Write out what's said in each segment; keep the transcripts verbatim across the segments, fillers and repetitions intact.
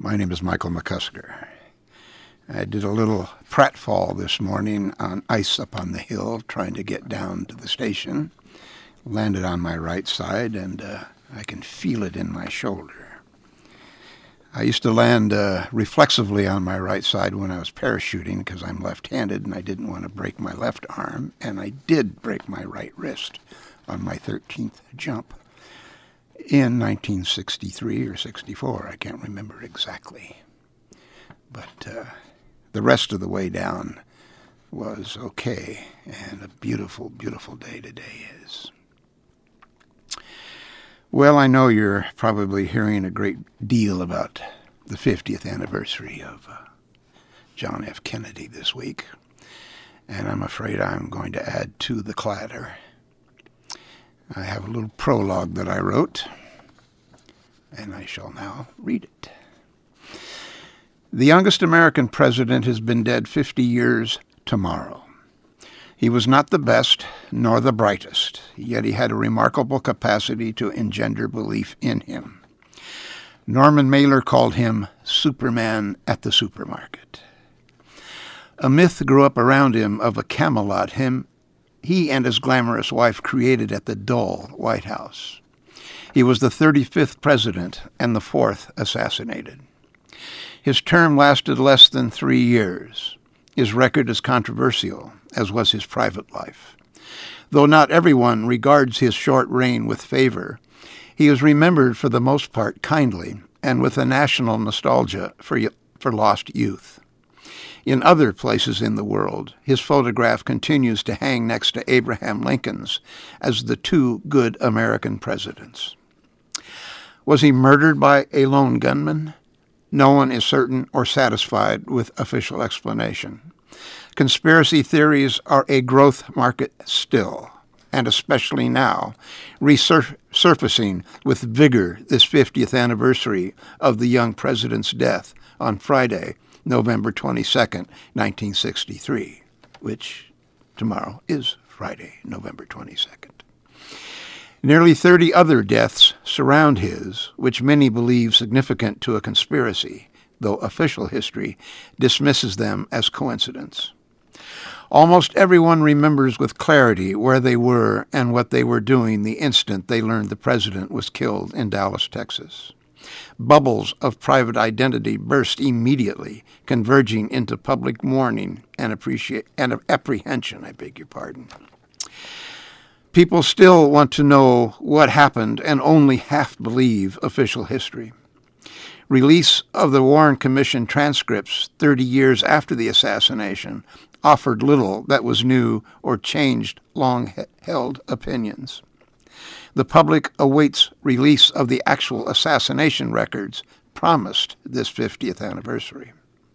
My name is Michael McCusker. I did a little pratfall this morning on ice up on the hill, trying to get down to the station. Landed on my right side, and uh, I can feel it in my shoulder. I used to land uh, reflexively on my right side when I was parachuting because I'm left-handed and I didn't want to break my left arm, and I did break my right wrist on my thirteenth jump in nineteen sixty-three or sixty-four. I can't remember exactly. But uh, the rest of the way down was okay, and a beautiful, beautiful day today is. Well, I know you're probably hearing a great deal about the fiftieth anniversary of uh, John F. Kennedy this week, and I'm afraid I'm going to add to the clatter. I have a little prologue that I wrote, and I shall now read it. The youngest American president has been dead fifty years tomorrow. He was not the best nor the brightest, yet he had a remarkable capacity to engender belief in him. Norman Mailer called him Superman at the supermarket. A myth grew up around him of a Camelot him he and his glamorous wife created at the dull White House. He was the thirty-fifth president and the fourth assassinated. His term lasted less than three years. His record is controversial, as was his private life. Though not everyone regards his short reign with favor, he is remembered for the most part kindly and with a national nostalgia for, for lost youth. In other places in the world, his photograph continues to hang next to Abraham Lincoln's as the two good American presidents. Was he murdered by a lone gunman? No one is certain or satisfied with official explanation. Conspiracy theories are a growth market still, and especially now, resurfacing with vigor this fiftieth anniversary of the young president's death on Friday, November twenty-second, nineteen sixty-three, which tomorrow is Friday, November twenty-second. Nearly thirty other deaths surround his, which many believe significant to a conspiracy, though official history dismisses them as coincidence. Almost everyone remembers with clarity where they were and what they were doing the instant they learned the president was killed in Dallas, Texas. Bubbles of private identity burst immediately, converging into public mourning and, appreciate, and apprehension, I beg your pardon. People still want to know what happened and only half believe official history. Release of the Warren Commission transcripts thirty years after the assassination offered little that was new or changed long-held opinions. The public awaits release of the actual assassination records promised this fiftieth anniversary.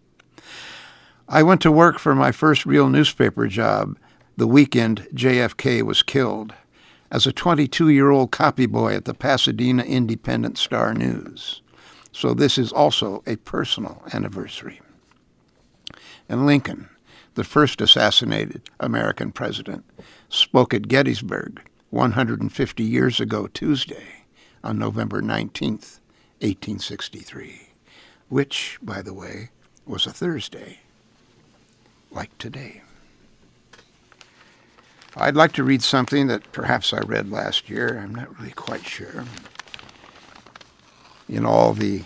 I went to work for my first real newspaper job the weekend J F K was killed, as a twenty-two-year-old copy boy at the Pasadena Independent Star News. So this is also a personal anniversary. And Lincoln, the first assassinated American president, spoke at Gettysburg one hundred fifty years ago Tuesday on November nineteenth, eighteen sixty-three, which, by the way, was a Thursday, like today. I'd like to read something that perhaps I read last year. I'm not really quite sure. In all the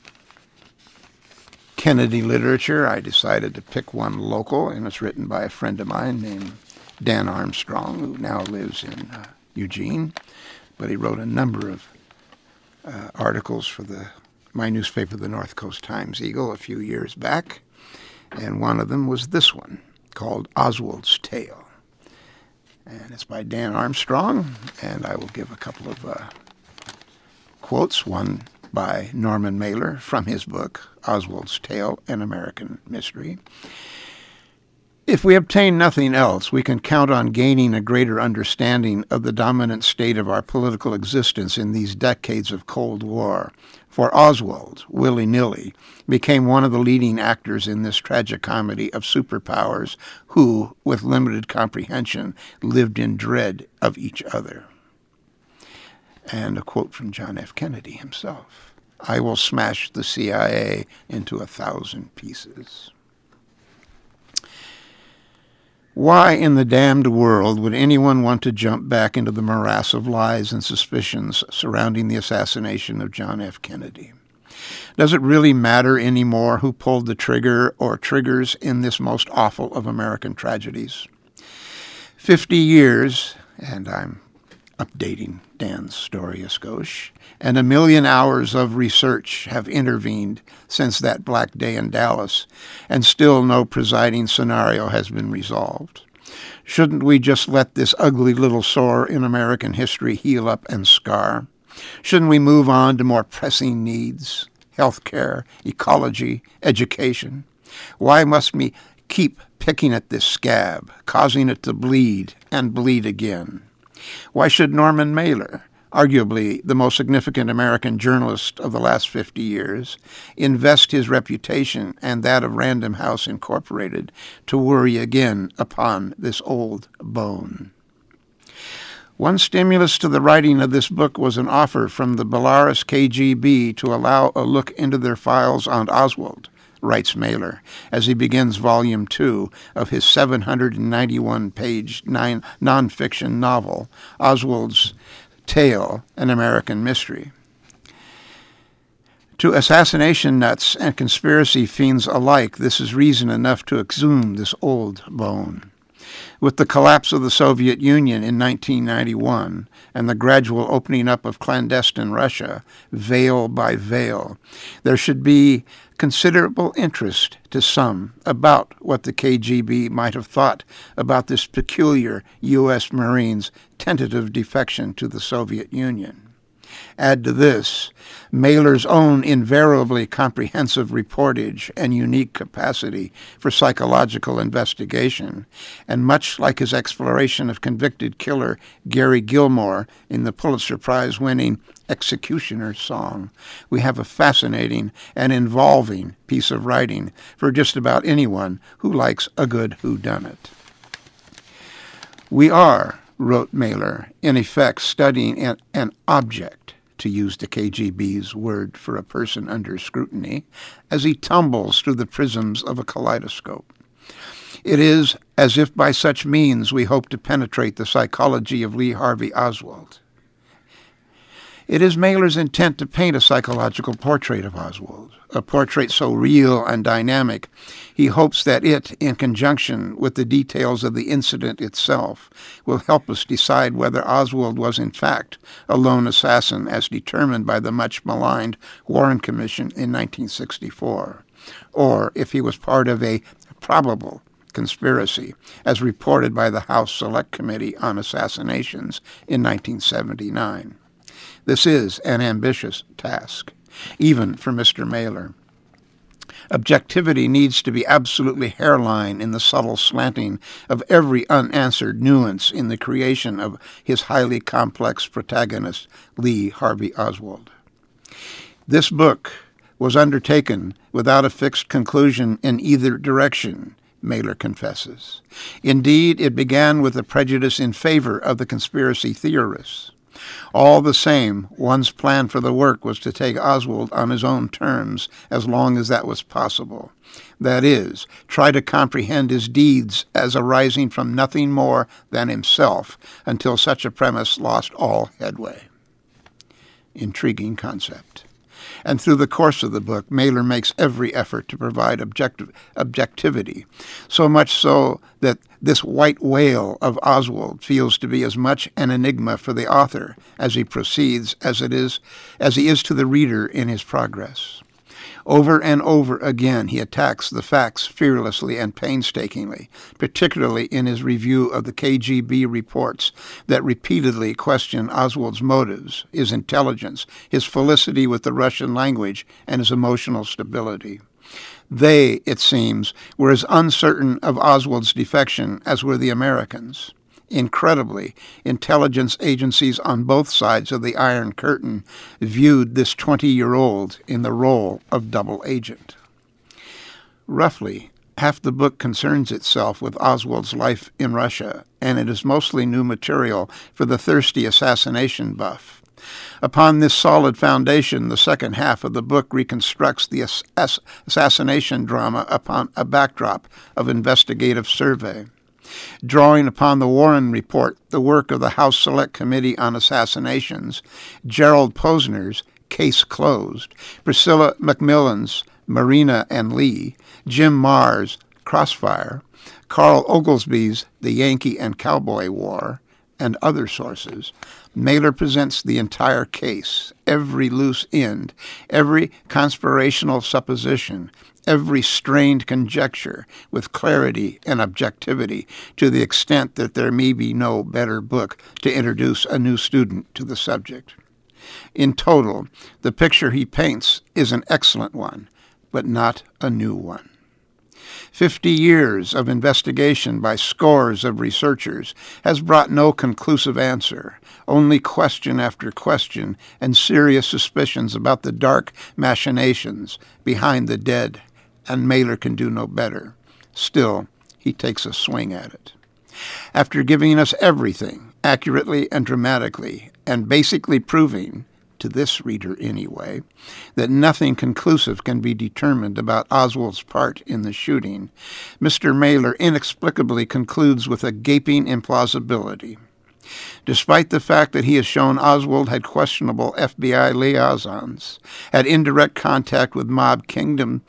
Kennedy literature, I decided to pick one local, and it's written by a friend of mine named Dan Armstrong, who now lives in uh, Eugene. But he wrote a number of uh, articles for the my newspaper, the North Coast Times-Eagle, a few years back. And one of them was this one, called Oswald's Tale. And it's by Dan Armstrong, and I will give a couple of uh, quotes, one by Norman Mailer from his book, Oswald's Tale, An American Mystery. If we obtain nothing else, we can count on gaining a greater understanding of the dominant state of our political existence in these decades of Cold War, for Oswald, willy-nilly, became one of the leading actors in this tragicomedy of superpowers who, with limited comprehension, lived in dread of each other. And a quote from John F. Kennedy himself. I will smash the C I A into a thousand pieces. Why in the damned world would anyone want to jump back into the morass of lies and suspicions surrounding the assassination of John F. Kennedy? Does it really matter anymore who pulled the trigger or triggers in this most awful of American tragedies? Fifty years, and I'm updating Dan's story a skosh, and a million hours of research have intervened since that black day in Dallas, and still no presiding scenario has been resolved. Shouldn't we just let this ugly little sore in American history heal up and scar? Shouldn't we move on to more pressing needs? Healthcare, ecology, education? Why must we keep picking at this scab, causing it to bleed and bleed again? Why should Norman Mailer, arguably the most significant American journalist of the last fifty years, invest his reputation and that of Random House Incorporated to worry again upon this old bone? One stimulus to the writing of this book was an offer from the Belarus K G B to allow a look into their files on Oswald, writes Mailer, as he begins Volume two of his seven hundred ninety-one page nine nonfiction novel, Oswald's Tale, An American Mystery. To assassination nuts and conspiracy fiends alike, this is reason enough to exhume this old bone. With the collapse of the Soviet Union in nineteen ninety-one and the gradual opening up of clandestine Russia, veil by veil, there should be considerable interest to some about what the K G B might have thought about this peculiar U S Marines' tentative defection to the Soviet Union. Add to this Mailer's own invariably comprehensive reportage and unique capacity for psychological investigation, and much like his exploration of convicted killer Gary Gilmore in the Pulitzer Prize-winning Executioner's Song, we have a fascinating and involving piece of writing for just about anyone who likes a good whodunit. We are, wrote Mailer, in effect studying an, an object, to use the K G B's word for a person under scrutiny, as he tumbles through the prisms of a kaleidoscope. It is as if by such means we hope to penetrate the psychology of Lee Harvey Oswald. It is Mailer's intent to paint a psychological portrait of Oswald, a portrait so real and dynamic, he hopes that it, in conjunction with the details of the incident itself, will help us decide whether Oswald was in fact a lone assassin as determined by the much-maligned Warren Commission in nineteen sixty-four, or if he was part of a probable conspiracy, as reported by the House Select Committee on Assassinations in nineteen seventy-nine. This is an ambitious task, even for Mister Mailer. Objectivity needs to be absolutely hairline in the subtle slanting of every unanswered nuance in the creation of his highly complex protagonist, Lee Harvey Oswald. This book was undertaken without a fixed conclusion in either direction, Mailer confesses. Indeed, it began with a prejudice in favor of the conspiracy theorists. All the same, one's plan for the work was to take Oswald on his own terms as long as that was possible. That is, try to comprehend his deeds as arising from nothing more than himself until such a premise lost all headway. Intriguing concept. And through the course of the book, Mailer makes every effort to provide objective, objectivity, so much so that this white whale of Oswald feels to be as much an enigma for the author as he proceeds as it is, as he is to the reader in his progress. Over and over again, he attacks the facts fearlessly and painstakingly, particularly in his review of the K G B reports that repeatedly question Oswald's motives, his intelligence, his felicity with the Russian language, and his emotional stability. They, it seems, were as uncertain of Oswald's defection as were the Americans. Incredibly, intelligence agencies on both sides of the Iron Curtain viewed this twenty-year-old in the role of double agent. Roughly, half the book concerns itself with Oswald's life in Russia, and it is mostly new material for the thirsty assassination buff. Upon this solid foundation, the second half of the book reconstructs the ass- assassination drama upon a backdrop of investigative survey. Drawing upon the Warren Report, the work of the House Select Committee on Assassinations, Gerald Posner's Case Closed, Priscilla McMillan's Marina and Lee, Jim Marr's Crossfire, Carl Oglesby's The Yankee and Cowboy War, and other sources, Mailer presents the entire case, every loose end, every conspirational supposition, every strained conjecture with clarity and objectivity, to the extent that there may be no better book to introduce a new student to the subject. In total, the picture he paints is an excellent one, but not a new one. Fifty years of investigation by scores of researchers has brought no conclusive answer, only question after question and serious suspicions about the dark machinations behind the dead, and Mailer can do no better. Still, he takes a swing at it. After giving us everything, accurately and dramatically, and basically proving, to this reader anyway, that nothing conclusive can be determined about Oswald's part in the shooting, Mister Mailer inexplicably concludes with a gaping implausibility. Despite the fact that he has shown Oswald had questionable F B I liaisons, had indirect contact with mob kingdom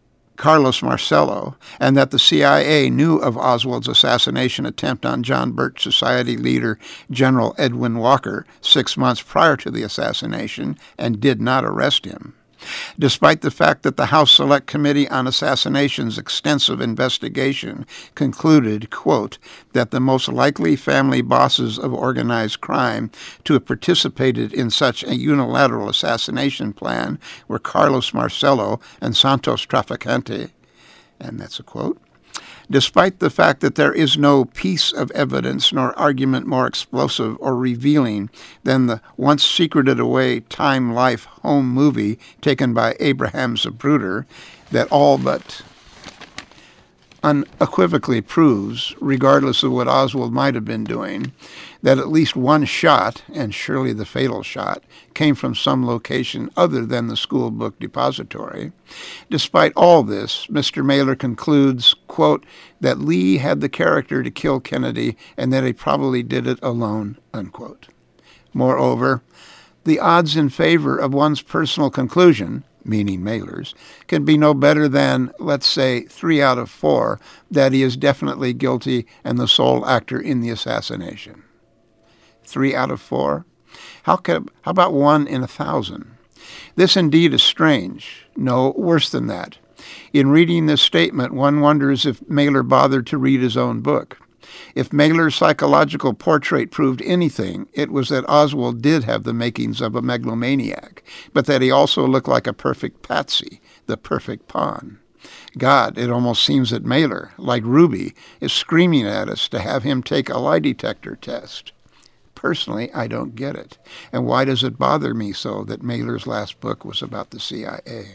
Carlos Marcello, and that the C I A knew of Oswald's assassination attempt on John Birch Society leader General Edwin Walker six months prior to the assassination and did not arrest him. Despite the fact that the House Select Committee on Assassinations' extensive investigation concluded, quote, that the most likely family bosses of organized crime to have participated in such a unilateral assassination plan were Carlos Marcello and Santos Trafficante, and that's a quote. Despite the fact that there is no piece of evidence nor argument more explosive or revealing than the once secreted away Time Life home movie taken by Abraham Zapruder that all but unequivocally proves, regardless of what Oswald might have been doing, that at least one shot, and surely the fatal shot, came from some location other than the school book depository. Despite all this, Mister Mailer concludes, quote, that Lee had the character to kill Kennedy and that he probably did it alone, unquote. Moreover, the odds in favor of one's personal conclusion, meaning Mailer's, can be no better than, let's say, three out of four, that he is definitely guilty and the sole actor in the assassination. Three out of four? How, can, how about one in a thousand? This indeed is strange. No, worse than that. In reading this statement, one wonders if Mailer bothered to read his own book. If Mailer's psychological portrait proved anything, it was that Oswald did have the makings of a megalomaniac, but that he also looked like a perfect patsy, the perfect pawn. God, it almost seems that Mailer, like Ruby, is screaming at us to have him take a lie detector test. Personally, I don't get it. And why does it bother me so that Mailer's last book was about the C I A?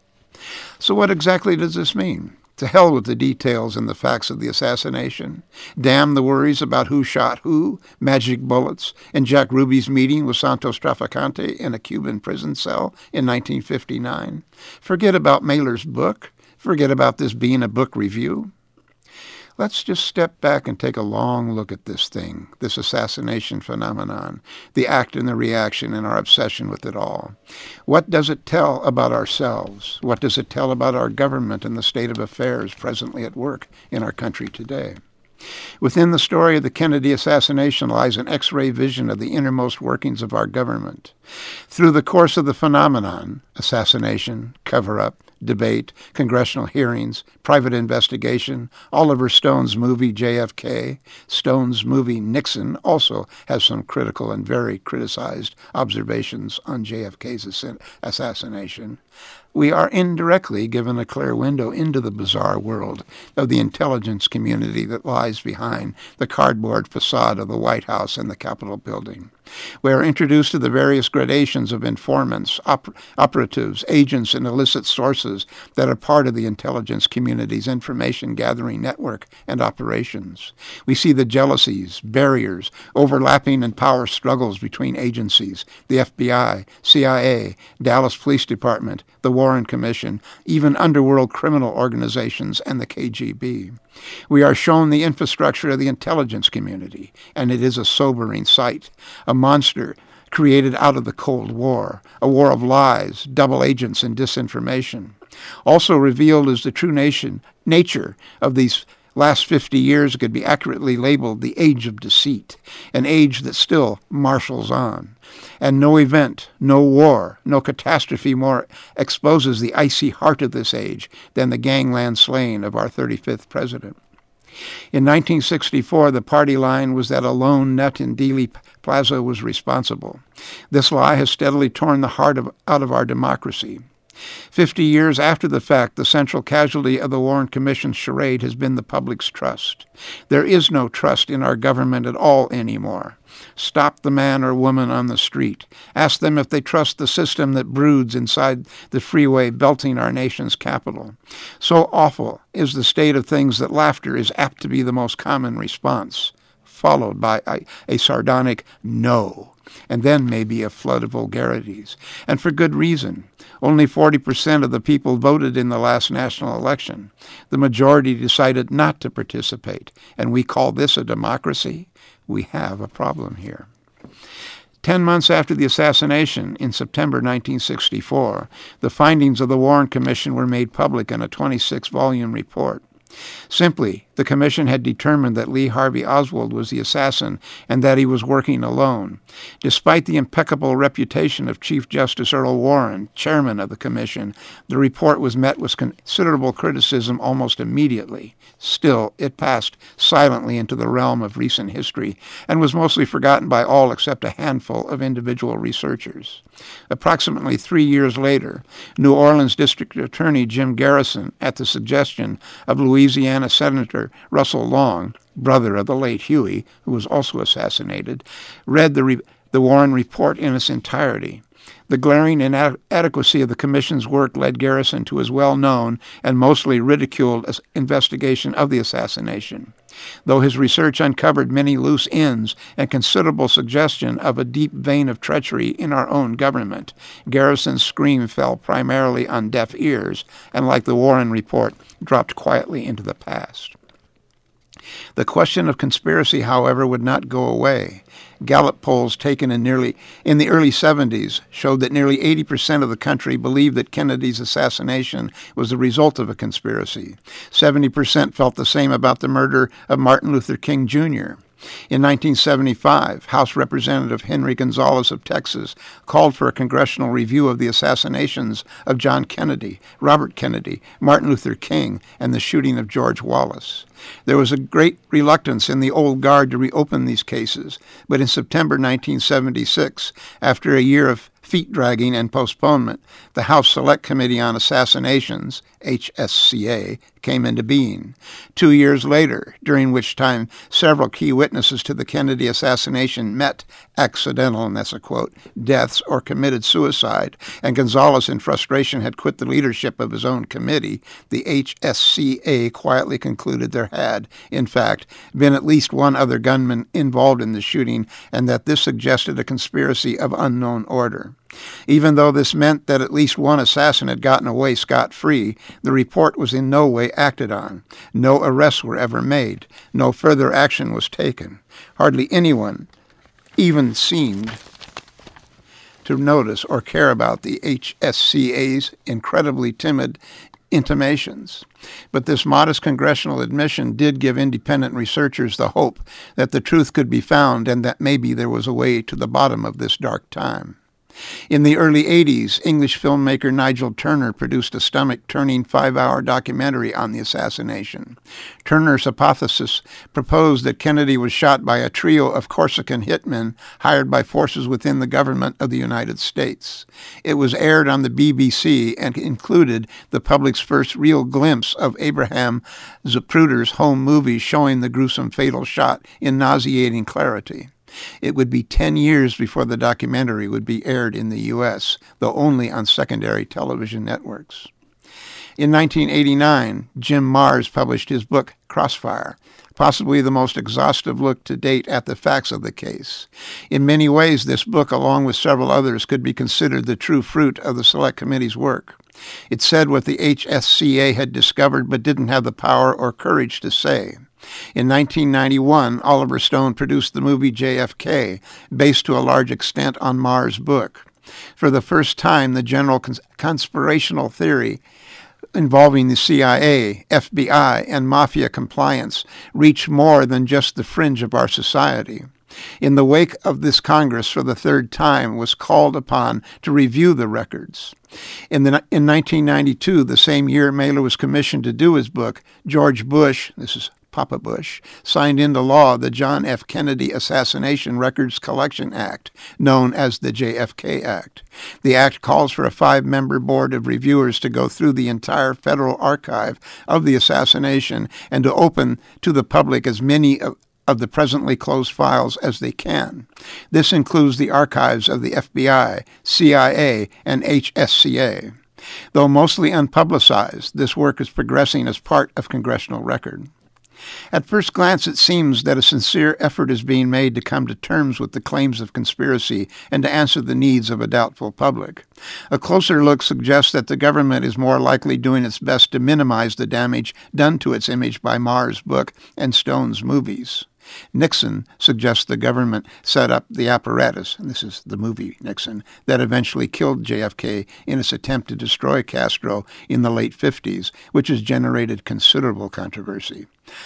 So what exactly does this mean? To hell with the details and the facts of the assassination. Damn the worries about who shot who, magic bullets, and Jack Ruby's meeting with Santos Trafficante in a Cuban prison cell in nineteen fifty-nine. Forget about Mailer's book. Forget about this being a book review. Let's just step back and take a long look at this thing, this assassination phenomenon, the act and the reaction and our obsession with it all. What does it tell about ourselves? What does it tell about our government and the state of affairs presently at work in our country today? Within the story of the Kennedy assassination lies an X-ray vision of the innermost workings of our government. Through the course of the phenomenon, assassination, cover-up, debate, congressional hearings, private investigation, Oliver Stone's movie J F K, Stone's movie Nixon also has some critical and very criticized observations on J F K's assassination. We are indirectly given a clear window into the bizarre world of the intelligence community that lies behind the cardboard facade of the White House and the Capitol building. We are introduced to the various gradations of informants, oper- operatives, agents, and illicit sources that are part of the intelligence community's information-gathering network and operations. We see the jealousies, barriers, overlapping and power struggles between agencies, the F B I, C I A, Dallas Police Department, the Warren Commission, even underworld criminal organizations, and the K G B. We are shown the infrastructure of the intelligence community, and it is a sobering sight. A monster created out of the Cold War, a war of lies, double agents, and disinformation. Also revealed is the true nation, nature of these last fifty years could be accurately labeled the age of deceit, an age that still marshals on. And no event, no war, no catastrophe more exposes the icy heart of this age than the gangland slaying of our thirty-fifth president. In nineteen sixty-four, the party line was that a lone nut in Dealey Plaza was responsible. This lie has steadily torn the heart of, out of our democracy. Fifty years after the fact, the central casualty of the Warren Commission's charade has been the public's trust. There is no trust in our government at all anymore. Stop the man or woman on the street. Ask them if they trust the system that broods inside the freeway belting our nation's capital. So awful is the state of things that laughter is apt to be the most common response, followed by a, a sardonic no, and then maybe a flood of vulgarities. And for good reason. Only forty percent of the people voted in the last national election. The majority decided not to participate, and we call this a democracy? We have a problem here. Ten months after the assassination, in September nineteen sixty-four, the findings of the Warren Commission were made public in a twenty-six volume report. Simply, the commission had determined that Lee Harvey Oswald was the assassin and that he was working alone. Despite the impeccable reputation of Chief Justice Earl Warren, chairman of the commission, the report was met with considerable criticism almost immediately. Still, it passed silently into the realm of recent history and was mostly forgotten by all except a handful of individual researchers. Approximately three years later, New Orleans District Attorney Jim Garrison, at the suggestion of Louisiana Senator Russell Long, brother of the late Huey, who was also assassinated, read the, re- the Warren report in its entirety. The glaring inadequacy of the commission's work led Garrison to his well-known and mostly ridiculed investigation of the assassination. Though his research uncovered many loose ends and considerable suggestion of a deep vein of treachery in our own government, Garrison's scream fell primarily on deaf ears and, like the Warren report, dropped quietly into the past. The question of conspiracy, however, would not go away. Gallup polls taken in nearly in the early seventies showed that nearly eighty percent of the country believed that Kennedy's assassination was the result of a conspiracy. seventy percent felt the same about the murder of Martin Luther King Junior In nineteen seventy-five, House Representative Henry Gonzalez of Texas called for a congressional review of the assassinations of John Kennedy, Robert Kennedy, Martin Luther King, and the shooting of George Wallace. There was a great reluctance in the old guard to reopen these cases, but in September nineteen seventy-six, after a year of feet-dragging and postponement, the House Select Committee on Assassinations, H S C A, came into being. Two years later, during which time several key witnesses to the Kennedy assassination met accidental, and that's a quote, deaths or committed suicide, and Gonzalez in frustration had quit the leadership of his own committee, the H S C A quietly concluded there had, in fact, been at least one other gunman involved in the shooting, and that this suggested a conspiracy of unknown order. Even though this meant that at least one assassin had gotten away scot-free, the report was in no way acted on. No arrests were ever made. No further action was taken. Hardly anyone even seemed to notice or care about the H S C A's incredibly timid intimations. But this modest congressional admission did give independent researchers the hope that the truth could be found and that maybe there was a way to the bottom of this dark time. In the early eighties, English filmmaker Nigel Turner produced a stomach-turning five-hour documentary on the assassination. Turner's hypothesis proposed that Kennedy was shot by a trio of Corsican hitmen hired by forces within the government of the United States. It was aired on the B B C and included the public's first real glimpse of Abraham Zapruder's home movie showing the gruesome fatal shot in nauseating clarity. It would be ten years before the documentary would be aired in the U S, though only on secondary television networks. In nineteen eighty-nine, Jim Marrs published his book, Crossfire, possibly the most exhaustive look to date at the facts of the case. In many ways, this book, along with several others, could be considered the true fruit of the Select Committee's work. It said what the H S C A had discovered but didn't have the power or courage to say. In nineteen ninety-one, Oliver Stone produced the movie J F K, based to a large extent on Marrs' book. For the first time, the general cons- conspirational theory involving the C I A, F B I, and mafia compliance reached more than just the fringe of our society. In the wake of this Congress, for the third time, was called upon to review the records. In, the, in nineteen ninety-two, the same year Mailer was commissioned to do his book, George Bush, this is Papa Bush, signed into law the John F. Kennedy Assassination Records Collection Act, known as the J F K Act. The act calls for a five-member board of reviewers to go through the entire federal archive of the assassination and to open to the public as many of of the presently closed files as they can. This includes the archives of the F B I, C I A, and H S C A. Though mostly unpublicized, this work is progressing as part of congressional record. At first glance, it seems that a sincere effort is being made to come to terms with the claims of conspiracy and to answer the needs of a doubtful public. A closer look suggests that the government is more likely doing its best to minimize the damage done to its image by Marrs' book and Stone's movies. Nixon suggests the government set up the apparatus, and this is the movie Nixon, that eventually killed J F K in its attempt to destroy Castro in the late fifties, which has generated considerable controversy.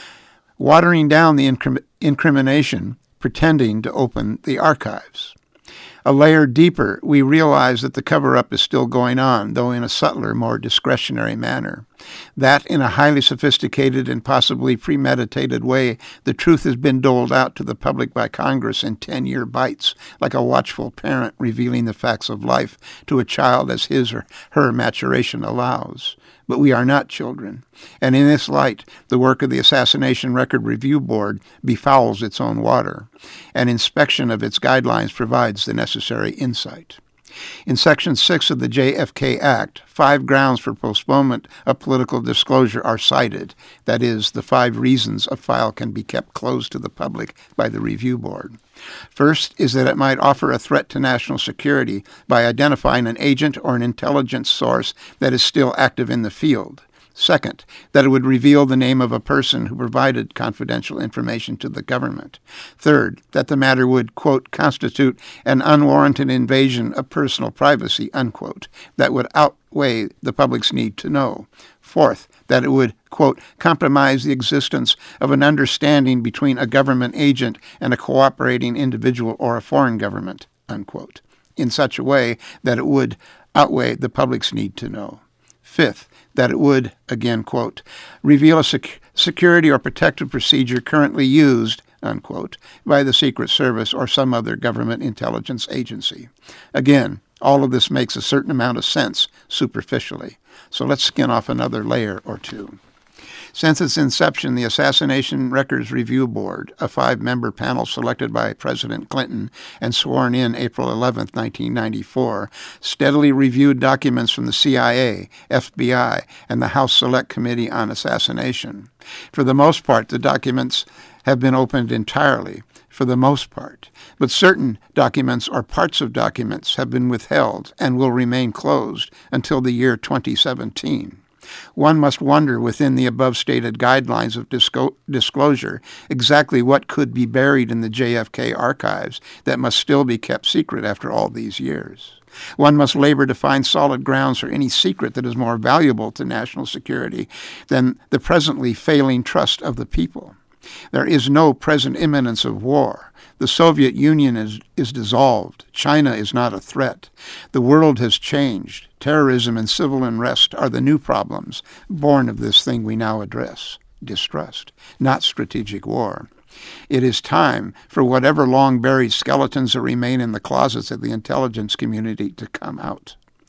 Watering down the incrim- incrimination, pretending to open the archives. A layer deeper, we realize that the cover-up is still going on, though in a subtler, more discretionary manner. That, in a highly sophisticated and possibly premeditated way, the truth has been doled out to the public by Congress in ten-year bites, like a watchful parent revealing the facts of life to a child as his or her maturation allows. But we are not children, and in this light, the work of the Assassination Record Review Board befouls its own water. An inspection of its guidelines provides the necessary insight. In Section six of the J F K Act, five grounds for postponement of political disclosure are cited. That is, the five reasons a file can be kept closed to the public by the review board. First is that it might offer a threat to national security by identifying an agent or an intelligence source that is still active in the field. Second, that it would reveal the name of a person who provided confidential information to the government. Third, that the matter would, quote, constitute an unwarranted invasion of personal privacy, unquote, that would outweigh the public's need to know. Fourth, that it would, quote, compromise the existence of an understanding between a government agent and a cooperating individual or a foreign government, unquote, in such a way that it would outweigh the public's need to know. Fifth, that it would, again, quote, reveal a sec- security or protective procedure currently used, unquote, by the Secret Service or some other government intelligence agency. Again, all of this makes a certain amount of sense superficially. So let's skin off another layer or two. Since its inception, the Assassination Records Review Board, a five-member panel selected by President Clinton and sworn in April eleventh, nineteen ninety-four, steadily reviewed documents from the C I A, F B I, and the House Select Committee on Assassination. For the most part, the documents have been opened entirely, for the most part, but certain documents or parts of documents have been withheld and will remain closed until the year twenty seventeen. One must wonder within the above-stated guidelines of disco- disclosure exactly what could be buried in the J F K archives that must still be kept secret after all these years. One must labor to find solid grounds for any secret that is more valuable to national security than the presently failing trust of the people. There is no present imminence of war. The Soviet Union is, is dissolved. China is not a threat. The world has changed. Terrorism and civil unrest are the new problems born of this thing we now address, distrust, not strategic war. It is time for whatever long-buried skeletons that remain in the closets of the intelligence community to come out.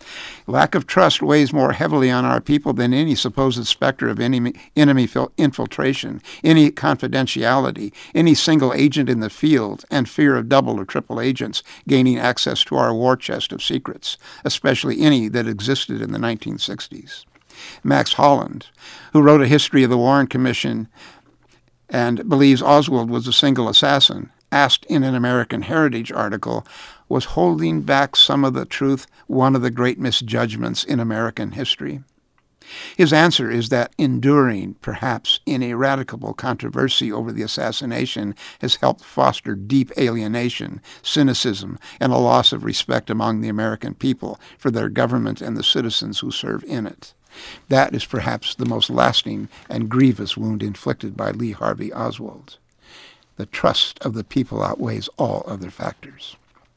Lack of trust weighs more heavily on our people than any supposed specter of enemy, enemy infiltration, any confidentiality, any single agent in the field, and fear of double or triple agents gaining access to our war chest of secrets, especially any that existed in the nineteen sixties. Max Holland, who wrote a history of the Warren Commission and believes Oswald was a single assassin, asked in an American Heritage article, was holding back some of the truth one of the great misjudgments in American history? His answer is that enduring, perhaps ineradicable controversy over the assassination has helped foster deep alienation, cynicism, and a loss of respect among the American people for their government and the citizens who serve in it. That is perhaps the most lasting and grievous wound inflicted by Lee Harvey Oswald. The trust of the people outweighs all other factors.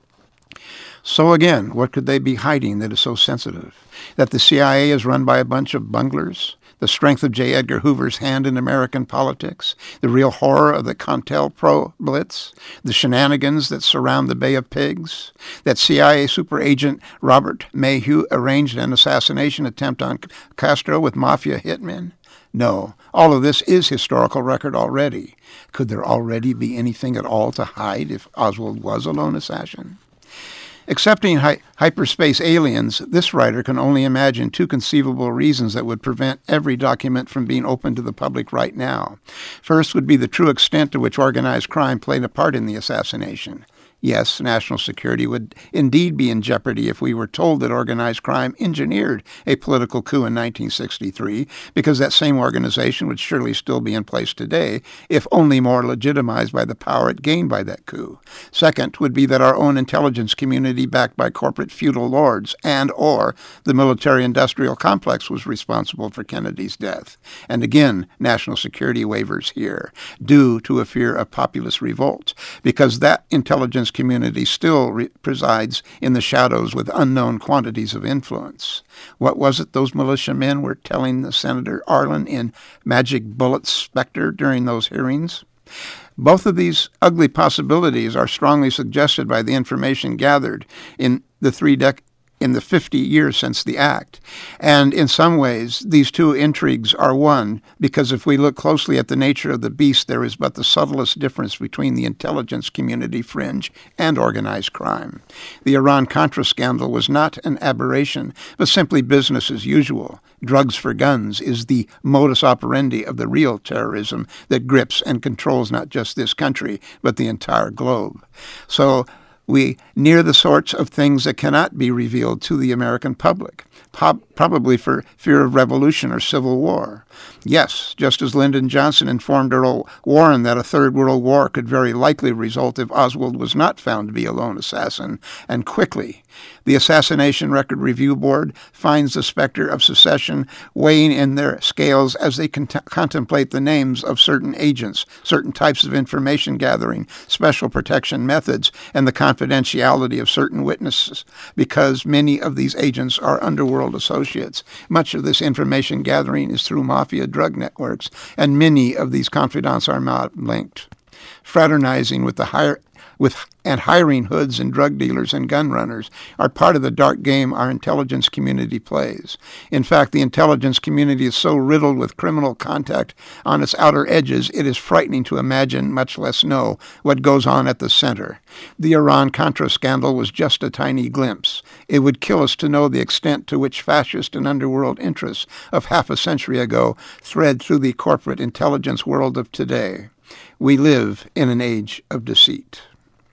So again, what could they be hiding that is so sensitive? That the C I A is run by a bunch of bunglers? The strength of J. Edgar Hoover's hand in American politics? The real horror of the CONTELPRO blitz? The shenanigans that surround the Bay of Pigs? That C I A super agent Robert Mayhew arranged an assassination attempt on Castro with mafia hitmen? No, all of this is historical record already. Could there already be anything at all to hide if Oswald was a lone assassin? Accepting hy- hyperspace aliens, this writer can only imagine two conceivable reasons that would prevent every document from being open to the public right now. First would be the true extent to which organized crime played a part in the assassination. Yes, national security would indeed be in jeopardy if we were told that organized crime engineered a political coup in nineteen sixty-three, because that same organization would surely still be in place today, if only more legitimized by the power it gained by that coup. Second would be that our own intelligence community, backed by corporate feudal lords and or the military-industrial complex, was responsible for Kennedy's death. And again, national security wavers here, due to a fear of populist revolt, because that intelligence community still re- presides in the shadows with unknown quantities of influence. What was it those militiamen were telling the Senator Arlen in Magic Bullet Spectre during those hearings? Both of these ugly possibilities are strongly suggested by the information gathered in the three dec- in the fifty years since the act. And in some ways, these two intrigues are one, because if we look closely at the nature of the beast, there is but the subtlest difference between the intelligence community fringe and organized crime. The Iran-Contra scandal was not an aberration, but simply business as usual. Drugs for guns is the modus operandi of the real terrorism that grips and controls not just this country, but the entire globe. So, we near the sorts of things that cannot be revealed to the American public, po- probably for fear of revolution or civil war. Yes, just as Lyndon Johnson informed Earl Warren that a third world war could very likely result if Oswald was not found to be a lone assassin, and quickly. The Assassination Record Review Board finds the specter of secession weighing in their scales as they con- contemplate the names of certain agents, certain types of information gathering, special protection methods, and the confidentiality of certain witnesses, because many of these agents are underworld associates. Much of this information gathering is through mafia drug networks, and many of these confidants are not linked. Fraternizing with the higher with and hiring hoods and drug dealers and gun runners are part of the dark game our intelligence community plays. In fact, the intelligence community is so riddled with criminal contact on its outer edges, it is frightening to imagine, much less know, what goes on at the center. The Iran-Contra scandal was just a tiny glimpse. It would kill us to know the extent to which fascist and underworld interests of half a century ago thread through the corporate intelligence world of today. We live in an age of deceit.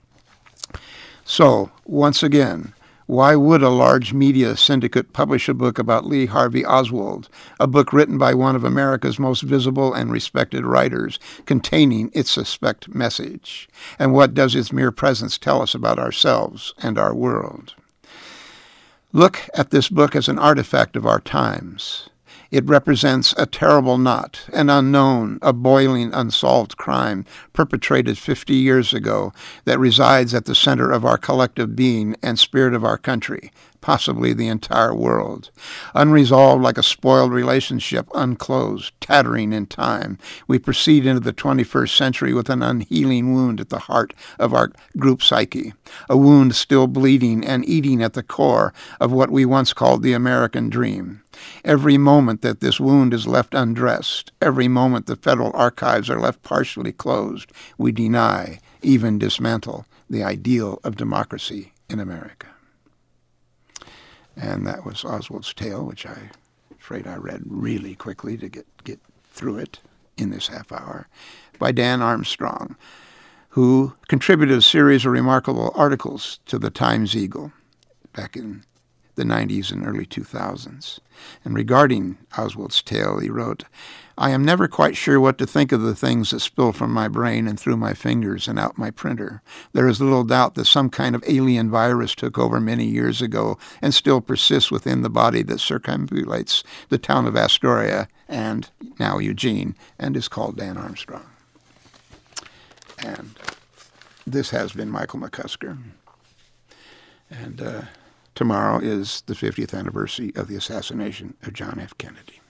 So, once again, why would a large media syndicate publish a book about Lee Harvey Oswald, a book written by one of America's most visible and respected writers, containing its suspect message? And what does its mere presence tell us about ourselves and our world? Look at this book as an artifact of our times. It represents a terrible knot, an unknown, a boiling, unsolved crime perpetrated fifty years ago that resides at the center of our collective being and spirit of our country, possibly the entire world. Unresolved like a spoiled relationship, unclosed, tattering in time, we proceed into the twenty-first century with an unhealing wound at the heart of our group psyche, a wound still bleeding and eating at the core of what we once called the American dream. Every moment that this wound is left undressed, every moment the federal archives are left partially closed, we deny, even dismantle, the ideal of democracy in America. And that was Oswald's Tale, which I'm afraid I read really quickly to get, get through it in this half hour, by Dan Armstrong, who contributed a series of remarkable articles to the Times-Eagle back in the nineties and early two thousands. And regarding Oswald's Tale, he wrote, "I am never quite sure what to think of the things that spill from my brain and through my fingers and out my printer. There is little doubt that some kind of alien virus took over many years ago and still persists within the body that circumambulates the town of Astoria and now Eugene and is called Dan Armstrong." And this has been Michael McCusker. And uh, tomorrow is the fiftieth anniversary of the assassination of John F. Kennedy.